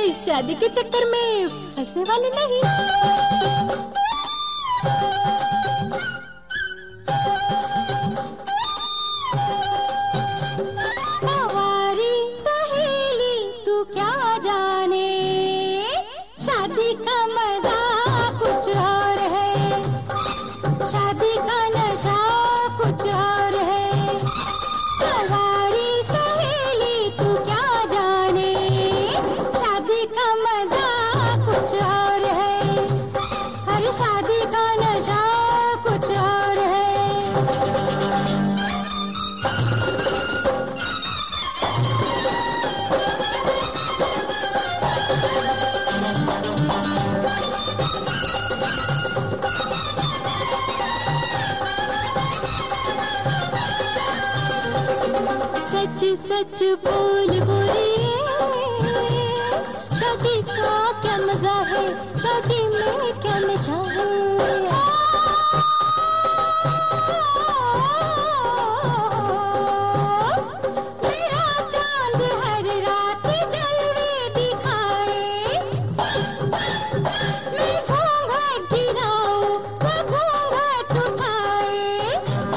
शादी के चक्कर में फंसे वाले नहीं। हमारी सहेली तू क्या जाने, शादी का मजा कुछ और है, शादी का नशा कुछ और है। हमारी सहेली तू क्या जाने, शादी का मजा कुछ और है, हर शादी का नशा कुछ और है। सच सच बोल गोरिए, शादी का क्या मजा है, शादी में क्या नशा है। मेरा चांद हर रात जलवे दिखाए, मैं घूंघट गिराऊं वो घूंघट उठाए।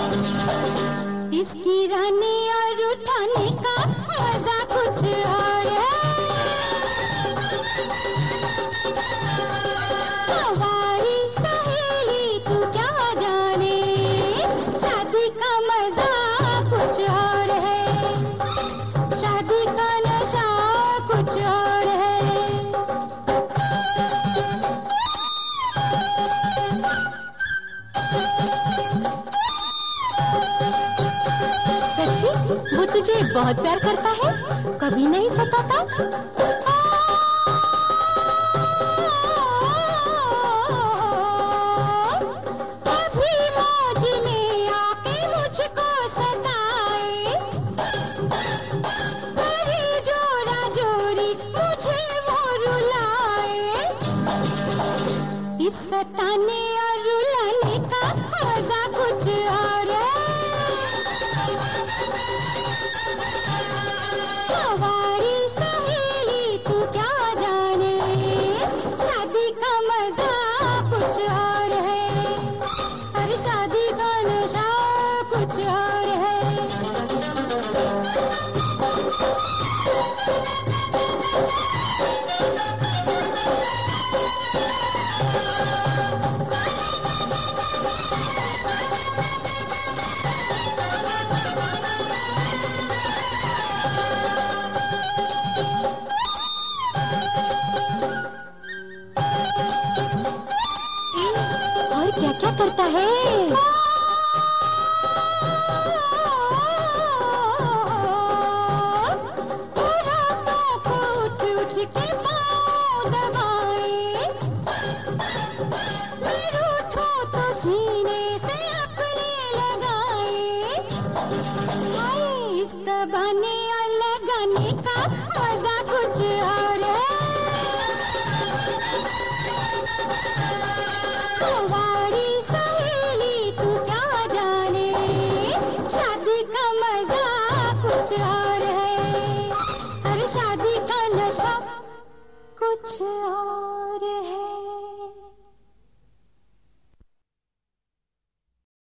इसकी रानी और उठाने का मजा कुछ और है। हमारी सहेली तू क्या जाने, शादी का मजा कुछ और है, शादी का नशा कुछ और है। सच्ची वो तुझे बहुत प्यार करता है, कभी नहीं सताता। अभी मौज में आके मुझको सताए, करे जोरा जोरी मुझे वो रुलाए। इस सताने और रुलाने का मजा कुछ और है। हमारी सहेली तू क्या जाने, शादी का मजा कुछ और है, हर शादी का नशा कुछ और है। और क्या क्या करता है। रातों को उठ उठ के पाँव दबाए, फिर उठो तो सीने से अपने लगाए। हाय इस दबाने और लगाने का मजा कुछ और है। हमारी सहेली तू क्या जाने, शादी का मजा कुछ और है, हर शादी का नशा कुछ और।